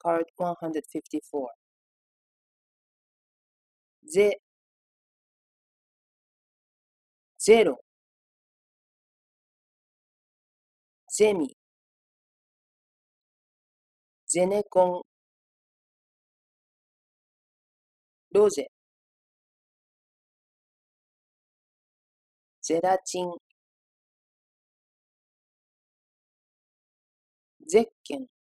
Part 154. ゼ、ゼロ、ゼミ、ゼネコン、ロゼ、ゼラチン、ゼッケン、